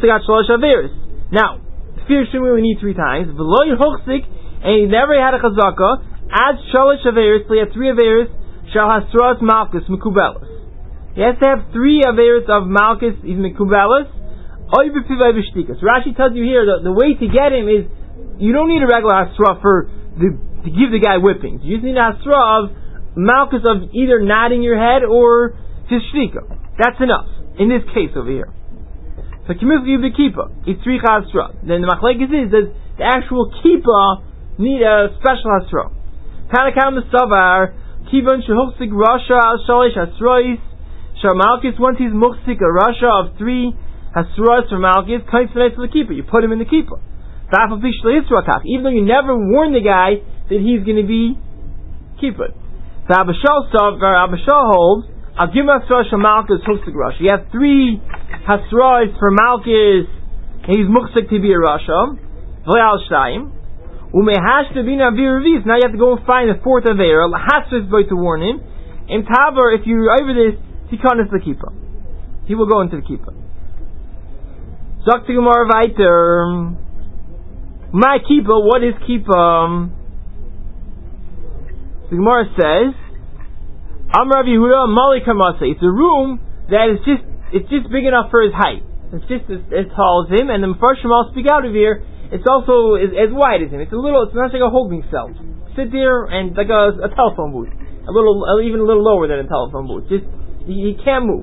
fear Shum Mil you need three times. V'lo Yehochzik, and he never had a chazaka. Ad Shalosh Averis, so he had three Averis. Shal Hasras Malchus Mekubelis. He has to have three Averis of Malchus, even Mekubelis. Rashi tells you here the, the way to get him is you don't need a regular Hasra for the, to give the guy whippings. You just need a Hasra of Malchus of either nodding your head or just Shrika. That's enough in this case over here. So Kimif Yubi Kippah, it's three Hasra. Then the machlekes is that the actual Kippah need a special Hasra. Tanakam the Savar Kivan Shehuchsik Rasha Al Shalish Hasrois Shal Malchus once he's Muchsik a Rasha of three Hasras from Malchus, comes to the keeper. You put him in the keeper. Even though you never warn the guy that he's going to be keeper. The Abba Shal holds, I'll give Hasras from Malchus, Husik Rasha. You have three Hasras for Malchus, and he's Muchsik to be a Rasha. V'le'al Shtayim. Umehash to be Navir Revis. Now you have to go and find the fourth Avera. Hasras boy to warn him. In Tabar, if you're over this, he can't the keeper. He will go into the keeper. Sagt die Gemara weiter. My kippah, what is kippah? The Gemara says, Amar Rav Yehuda Malika Masay. It's a room that is just, it's just big enough for his height. It's just as, as tall as him, and the Mepharshim all speak out of here. It's also as, as wide as him. It's a little, it's not like a holding cell. Sit there and like a, a telephone booth. A little, even a little lower than a telephone booth. Just, he, he can't move.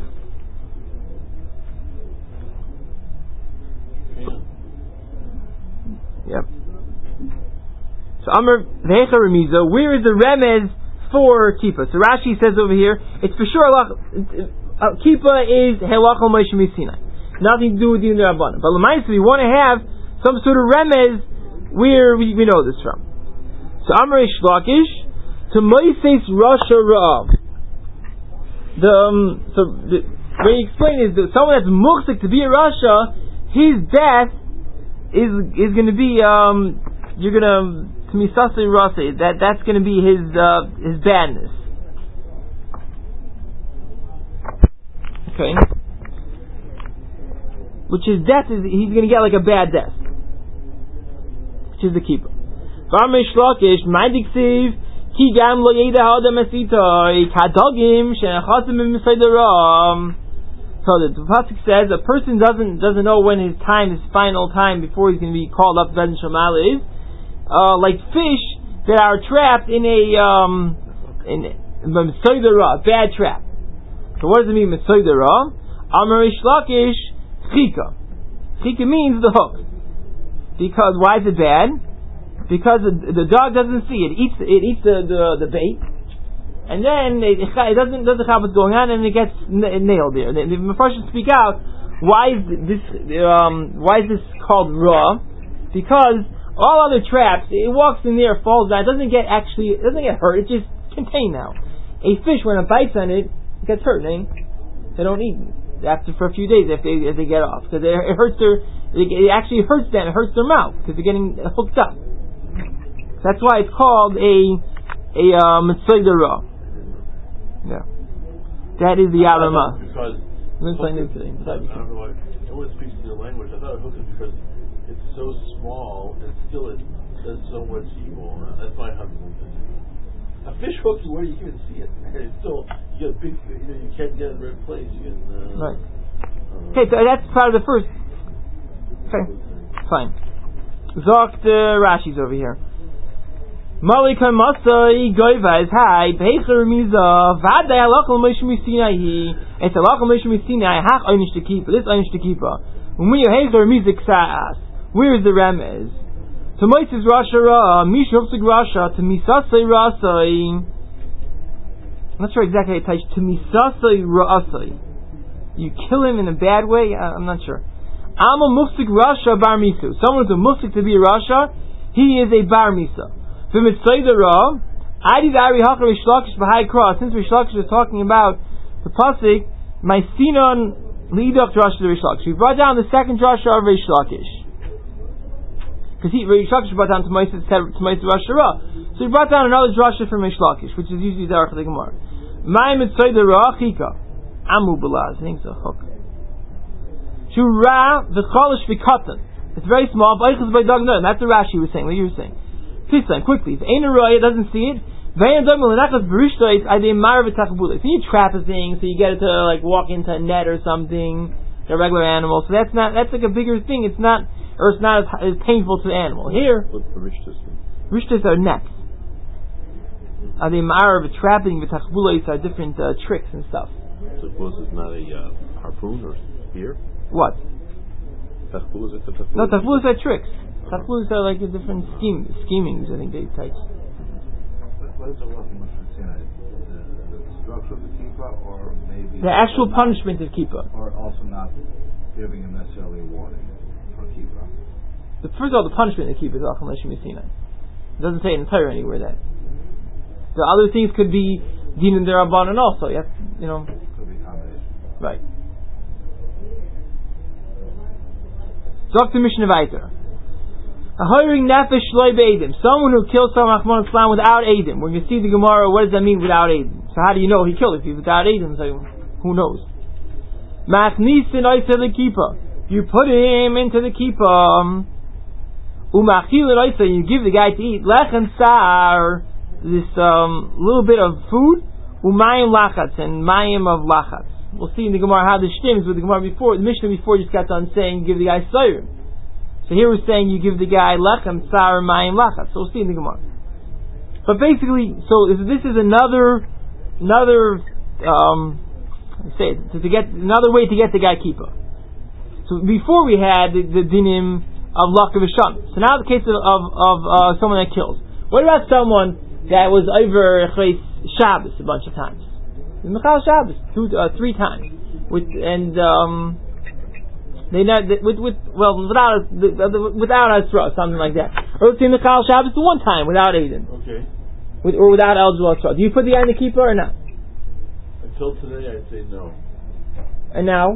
Yep. So Amar Vecha Remiza, where is the remez for kippah? So Rashi says over here, it's for sure halach, uh, kippah is halachah Moshe Sinai. Nothing to do with the Rabbanan. But l'maisa, we want to have some sort of remez where we, we know this from. So Amar Reish Lakish to Moises Rasha Ra'am. The um, so the what he explained is that someone that's muksik to be a Rasha, his death is is going to be um you're going to to misasei Rasa, that that's going to be his uh, his badness. Okay. Which his death is, he's going to get like a bad death. Which is the keeper. Varmish Lakish, Maidiksiv, Ki Gam Lo Yeda Hadam Asitoi, Kadogim, Shenachasim Misaidaram. So the pasuk says a person doesn't doesn't know when his time, his final time before he's going to be called up to Ben Shamal is, uh, like fish that are trapped in a um in a bad trap. So what does it mean Misaidara? Amarish Lakish Chika. Chika means the hook. Because why is it bad? Because the, the dog doesn't see it. It eats it eats the the, the bait, and then it, it doesn't doesn't have what's going on, and it gets n- nailed there. The, the Mepharshim speak out. Why is this um, why is this called raw? Because all other traps, it walks in there, falls down. It doesn't get actually it doesn't get hurt. It's just contained now. A fish, when it bites on it, it gets hurt. They, they don't eat it after for a few days if they if they get off, because it, it hurts their it, it actually hurts them. It hurts their mouth because they're getting hooked up. That's why it's called a a mitzvah raw. Yeah, that is the alama. Because I don't know why everyone speaks their language. I thought a hook is because it's so small and still it does so much evil. That's why I have a fish hook you where you can't see it. And it's still you get a big, you know, you can't get it in the right place. You can, uh, right. Uh, okay, so that's part of the first. Okay, fine. Zokt uh, Rashi's over here. Malika Masai Goiva is high. Becher Miza Vaday Alachal Moshe Sinai. It's Alachal Moshe Sinai. Hach Einish to keep. This Einish to keep. When we Hecher Miza Ksa'as. Where is the remez? To Moses Rasha Ra Mish Hupsig Rasha to Misasai Rasai. I'm not sure exactly how it types. To Misasai Rasai. You kill him in a bad way. I'm not sure. Ama Mufsik Rasha Bar Misu. Someone who's a Mufsik to be a Rasha, he is a Bar Misa. Since Rish Lakish was talking about the pasuk, my sinon leadok drasha to Rish Lakish. We brought down the second drasha of Rish Lakish because he Rish Lakish brought down to Moshe to Moshe Rasha Ra. So we brought down another drasha from Rish Lakish, which is usually the Arach of the Gemara. My mitzayda ra chika amu belaz. I think it's a hook. Shura v'cholish v'katan. It's very small. But that's the Rashi was saying. What you were saying. Please say quickly. If ain't a roya doesn't see it, so you trap a thing, so you get it to like walk into a net or something, a regular animal. So that's not that's like a bigger thing. It's not, or it's not as, as painful to the animal. Here, rishtas are nets. Are they mar of trapping? The tachbulos are different uh, tricks and stuff. Suppose it's not a uh, harpoon or spear. What? Tachbulos are tachbulos. No, tachbulos are tricks. Tachbulos are like a different scheme, schemings, I think they type. What is the structure of the kippah, or maybe the actual punishment of kippah, or also not giving him necessarily a warning for kippah? The first of all, the punishment of kippah is Alchim Leshim Sinai. It doesn't say in the Torah anywhere that. The other things could be din and derabanan also. You have, you know, could be combination. Right. Doctor Mishnah Vayter. A hiring nefesh shloi b'edim. Someone who kills someone without edim. When you see the Gemara, what does that mean without edim? So how do you know he killed if he's without edim? So who knows? Machnisin oiseh the kippah. You put him into the kippah. Umachil and you give the guy to eat lechem sar, this um, little bit of food, umayim lachatz, and mayim of lachatz. We'll see in the Gemara how this stems with the Gemara before. The Mishnah before just got done saying give the guy sayrim. So here we're saying you give the guy lechem sar mayim lachatz. So we'll see in the Gemara. But basically, so this is another another um, say to, to get another way to get the guy kippah. So before we had the, the dinim of lakav v'sham. So now the case of of, of uh, someone that kills. What about someone that was over Shabbos a bunch of times? Mechal Shabbos two, uh, three times, with and um, they not with with well without without Asra, something like that. Or let's say Mechal Shabbos one time without Aiden, okay, with or without eligible Asra. Do you put the guy in the keeper or not? Until today, I'd say no. And now,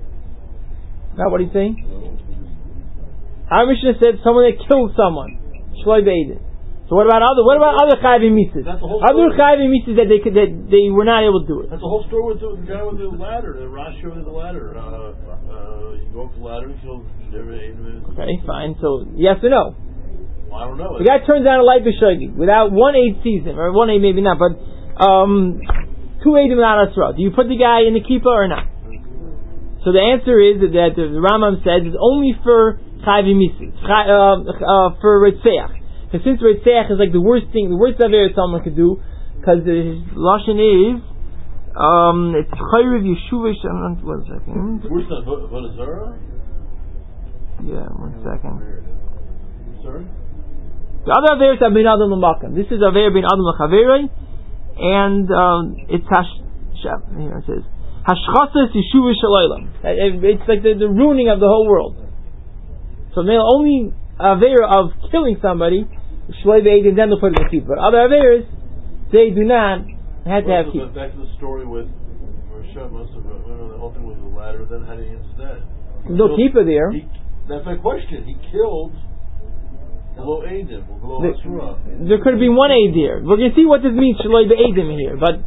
now what are you saying? No. Our Mishnah said someone that killed someone, Shloi Be'edin. So what about other? What about other chayvim mitzvahs? Other chayvim mitzvahs that they could, that they were not able to do it. That's the whole story with the, the guy with the ladder, the Rashi with the ladder. Uh, uh, you go up the ladder and kill every eight minutes. Okay, fine. So yes or no? Well, I don't know. The guy turns down a light b'shogeg without one aid season, or one aid maybe not, but um, two aidim without asra. Do you put the guy in the kippah or not? So the answer is that the Rambam says it's only for chayvim mitzvahs, uh, uh, for Ritzayach. Because since Ritzayach is like the worst thing, the worst aver someone could do, because his lashon is, um, it's chayriv yeshuvish. One second. Worse than Vodazara? Yeah, one second. Sorry. The other aver is bin adam l'makam. This is aver bin adam l'chaverei, and um, it's hash. Here it says hashchasas yeshuvish shalaylam. It's like the, the ruining of the whole world. So the only aver of killing somebody. Shloi Be'edin, then they'll put it in the keeper. But other Averas, they do not have to have keeper. Back to the story with Moshe must have the whole thing with the ladder, then how do you answer that? No keeper there. He, that's my question. He killed below Eidim, below the, Asura. There could have been one aid there. We're going to see what this means, Shloi Be'edin here. But,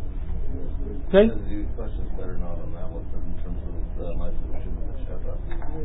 okay? The question's better not on that one, but in terms of uh, my solution with Sheva.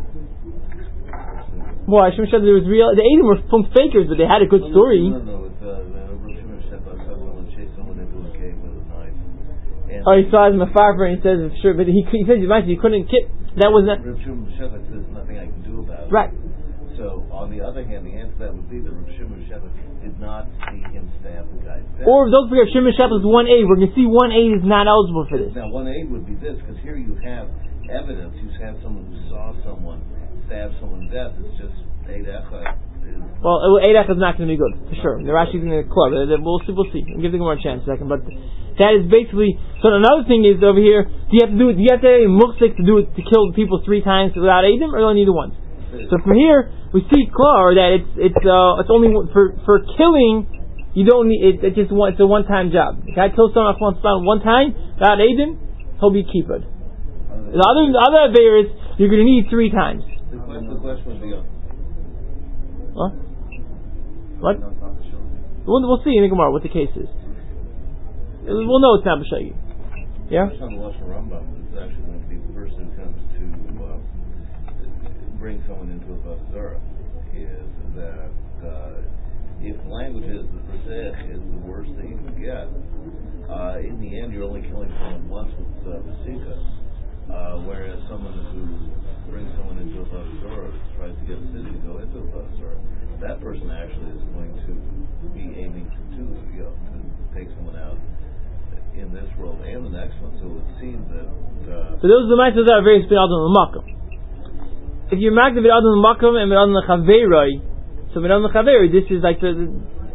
Well, Hashem said there was real. The Eidim were from fakers, but they had a good story. No, no, no. It's uh, Shimon Sheva saw someone chase someone into a cave with a knife. And oh, he saw his mafarfer and he says, sure, but he, he says he couldn't kill. That was not. Reb Shimon Sheva says nothing I can do about it. Right. So, on the other hand, the answer to that would be that Reb Shimon Sheva did not see him stab the guy. Or don't forget, Shimon Sheva is one aid. We're going to see one aid is not eligible for this. Now, one aid would be this, because here you have evidence. You have someone who saw someone stab someone to death. It's just Eid Echad. Well, Eid Echad is not going to be good, for sure. The Rashi's in the club. We'll see, we'll see. We'll give the more a chance a second. But that is basically... So another thing is over here, do you have to do it, do you have to have a muhsik to do it, to kill people three times without Eidim, or only need it once? So from here, we see clear that it's it's uh, it's only for for killing. You don't need it. It's just one. It's a one-time job. The guy kills someone off one time without Eidim, he'll be kipped. The other the other averas you're going to need three times. The question, the question would be on. What? What? We'll, we'll see in the Gemara what the case is. We'll know it's not b'shagi. Yeah. The person on the Lashon Rambam is actually going to be the person who comes to uh, bring someone into a Bavzara. Is that uh, if language is the Rizech is the worst that you can get, uh, in the end you're only killing someone once with uh, Vasika. Uh, whereas someone who brings someone into a Bavzara tries to get a city to go into a Bavzara, that person actually is going to be aiming to do, you know, to take someone out in this world and the next one. So it would seem that. Uh, so those are the mitzvahs that are very spin adam l'makom. If you're magna vid adam l'makom and vid adam l'chaveroi, so vid adam l'chaveroi, this is like the, the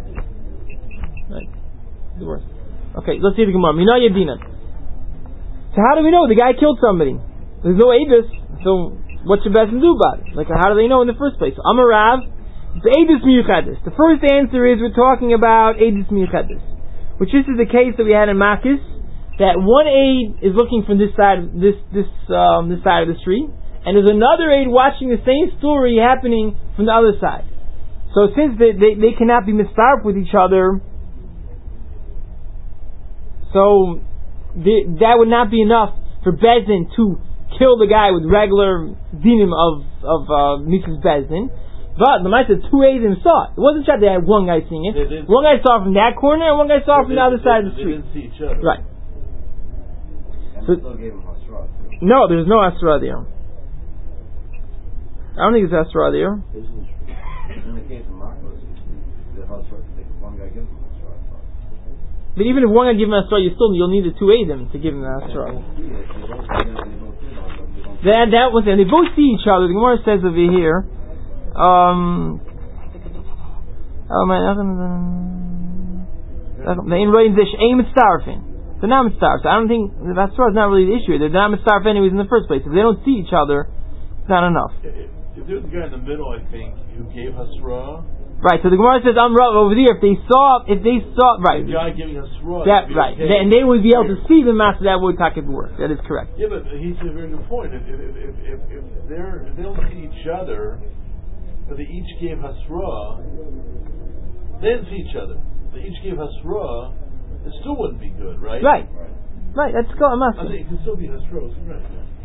right, the worst. Okay, let's see the Gemara. Mina yedina. So how do we know the guy killed somebody? There's no Avis, so what's your best to do about it? Like, how do they know in the first place? So Amar Rav, it's Avis miyuchadis. The first answer is we're talking about Avis miyuchadis, which this is the case that we had in Makis, that one aid is looking from this side, this this um, this side of the street, and there's another aid watching the same story happening from the other side. So since they they, they cannot be misfarp with each other, so they, that would not be enough for Bezdin to kill the guy with regular dinim of of uh, Missus Bezdin. But the Maisa, two Eidim saw it. It wasn't shot they had one guy seeing it. One guy saw it from that corner, and one guy saw it from the other side of the street. They didn't see each other. Right. And So, they still gave him Hasra. no, there's no Asra there. I don't think it's Asra there. In the case of Marcos, the Hasra, one guy gives him Hasra. But even if one guy gives him Asra, you still you'll need the two Eidim to give him the Asra. That that was, and they both see each other. The Gemara says over here. Um. Oh man, they ain't writing this. Aim starving. They're not mitzarfin. I don't think that's is not really the issue. They're not mitzarfin anyways in the first place. If they don't see each other, it's not enough. If, if there's a guy in the middle, I think, who gave Hasra. Right. So the Gemara says, "I'm right over there." If they saw, if they saw, right. The guy giving Hasra. That right, okay. and they would be able to see the master. That would talk it work. That is correct. Yeah, but he's a very good point. If if if if, if, if they're if they don't see each other, but they each gave Hasra, they didn't see each other. They each gave Hasra. It still wouldn't be good, right? Right. Right. That's go. I'm I asking. think it can still be Hasra. Right.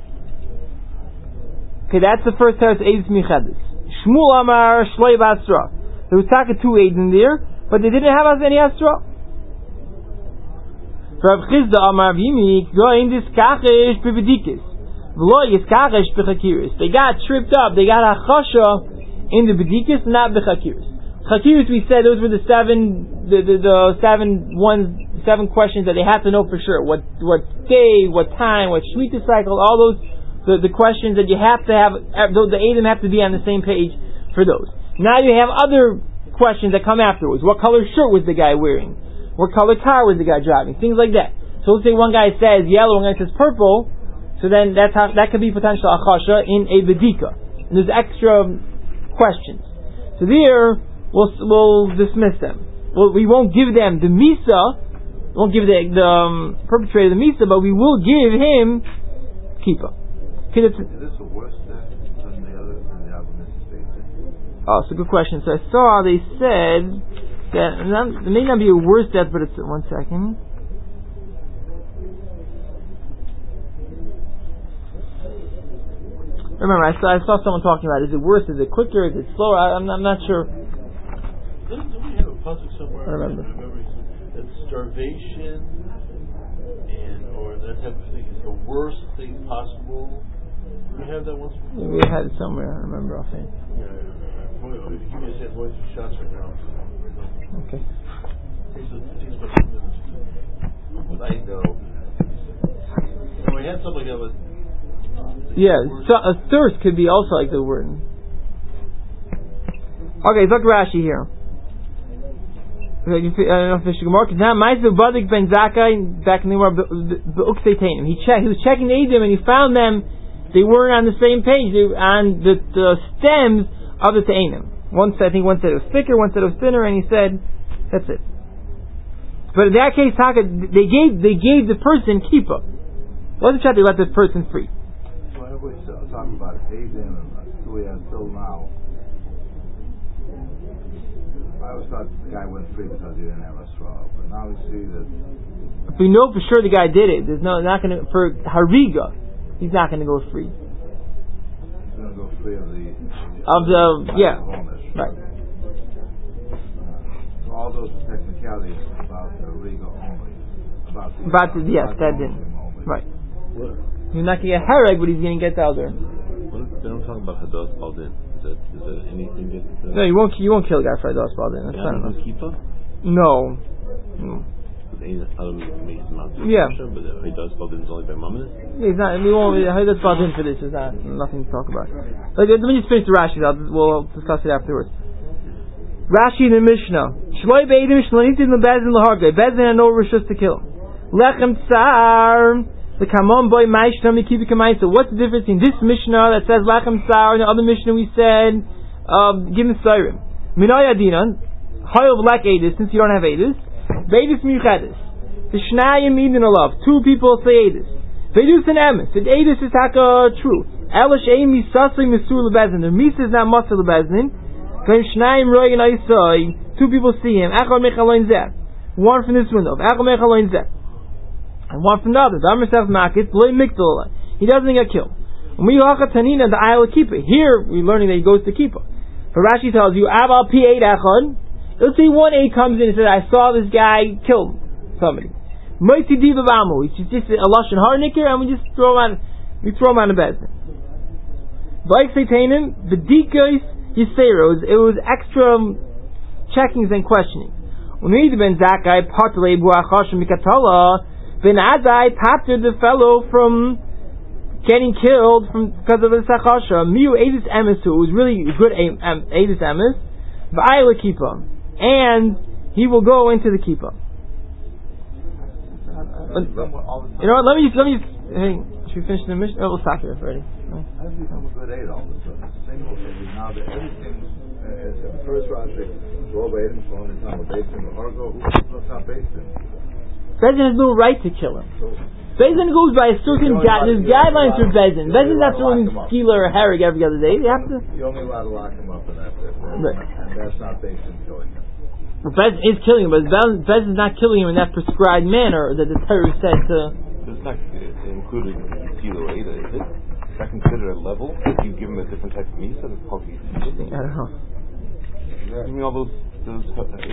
Okay, that's the first teretz. Eidus Michadus. Shmuel Amar Shloi Basra. There was talking two aids in there, but they didn't have as any Asra. Rav Chizda Amar V'yimik Goin Dis Kachesh B'Vedikis V'lo Yis Kachesh B'Chakiris. They got tripped up. They got a chasha in the B'Vedikis, not B'Chakiris. Chakiris, we said those were the seven, the, the, the seven ones, seven questions that they have to know for sure. What what day, what time, what Shemitah cycle, all those, the, the questions that you have to have, the Eidim have to be on the same page for those. Now you have other questions that come afterwards. What color shirt was the guy wearing? What color car was the guy driving? Things like that. So let's say one guy says yellow, one guy says purple, so then that's how, that could be potential achasha in a bedika. And there's extra questions. So there, we'll, we'll dismiss them. Well, we won't give them the Misa, won't give the, the um, perpetrator the Misa, but we will give him Kippah. Is this a worse death than the other, than the other Mississippi? Oh, it's a good question. So I saw they said that not, it may not be a worse death, but it's one second. Remember, I saw I saw someone talking about is it worse? Is it quicker? Is it slower? I, I'm, I'm not sure. Don't, don't we have a pasuk somewhere? I remember. That starvation and or that type of thing is the worst thing possible. We have that once before. We had it somewhere. I remember offhand. Yeah, boy, oh, give me a second. Voice of shots right now. Okay. Here's the things about two minutes. What I know. So we had something like that. But, yeah, so a thirst could be also like the word. Okay, look Rashi here. I don't know if it's Gemara. Now, Ma'aser Badik ben Zakkai back in the Gemara. He checked. He was checking the Eidim and he found them. They weren't on the same page. They were on the, the stems of the Te'anim. One said, I think one said it was thicker, one said it was thinner, and he said, "That's it." But in that case, Taka, they gave they gave the person kippah. Wasn't trying to let this person free. So everybody's talking about Eidim and we until now. I always thought the guy went free because he didn't have a straw, but now we see that. If we know for sure the guy did it, there's no not going to for Hariga, he's not going to go free. He's going to go free of the of the yeah, bonus. right. Uh, so all those technicalities about Hariga only, about the, About the, yes, about that the didn't only. right. What? He's not going to get hereg, but he's going to get the other. What if they don't talk about Hadas Baldin? Is that, is that anything that... Uh, No, you won't. You won't kill a guy for Hadas Baldin. That's not enough. Kippah? No. no. Yeah. But Hadas Baldin is only by Mammon? He's not. We won't. Hadas Baldin for this is not nothing to talk about. Like, let me just finish the Rashi. I'll, we'll discuss it afterwards. Rashi in the Mishnah. Shloi beidim shlonitin lebezin lehargay. Bezin had no rishus to kill. Lechem tsar. The kamon boy ma'ishtam mikibi kamaisa. What's the difference in this Mishnah that says lechem tsar and the other Mishnah we said um, give him sirim. Minay adinan. Hayov lek edis since you don't have edis. Veidus miuchadis. The shnayim idin alav. Two people say edis. Veidus and emes. The edis is taka true. Elish emi sasli misur lebezin. The misa is not musar lebezin. When shnayim roy and aisai. Two people see him. Echad mechaloin zeh. One from this window. Echad mechaloin zeh. And one from the other. He doesn't get killed. Here we're learning that he goes to kippah. But Rashi tells you, Aval Pi Eid Echad. Let's say one aid comes in and says, I saw this guy kill somebody. Moitzi Diva Bamu. It's just a Lashon Harnicker, and we just throw him out, we throw him out of bed. Like Satanim, the Dikos Yiseros, it was extra checkings and questioning. When we ben Zakai, Patle Buachashim Mikatala, Ben Azai patterned the fellow from getting killed from because of the Sachasha. Miu Edis Emes, who was really good Edis Emes, V'ayla Kippah, and he will go into the Kippah. You know what? Let me just, let me just, hey, should we finish the mission? Oh, we'll stop here already. No? How does it become a good aid all of a sudden? It's the same old thing. Now that everything, uh, as the first Rashi, Rob Aiden, Shalom, and Tom, Basin, Argo, who's not Basin? Bezin has no right to kill him. So, Bezin goes by a certain guide. There's guidelines for Bezin. Bezin's not throwing Skila or Herrig every other day. They have to. You're only allowed to lock him up, and that's it. Right. And that's not based in killing him. Well, Bezin is killing him, but Bezin's not killing him in that prescribed manner that the Torah said to. It's not included in Skila or Ada, is it? Is that considered a level? If you give him a different type of misa, it's called. I don't know. You mean all those those.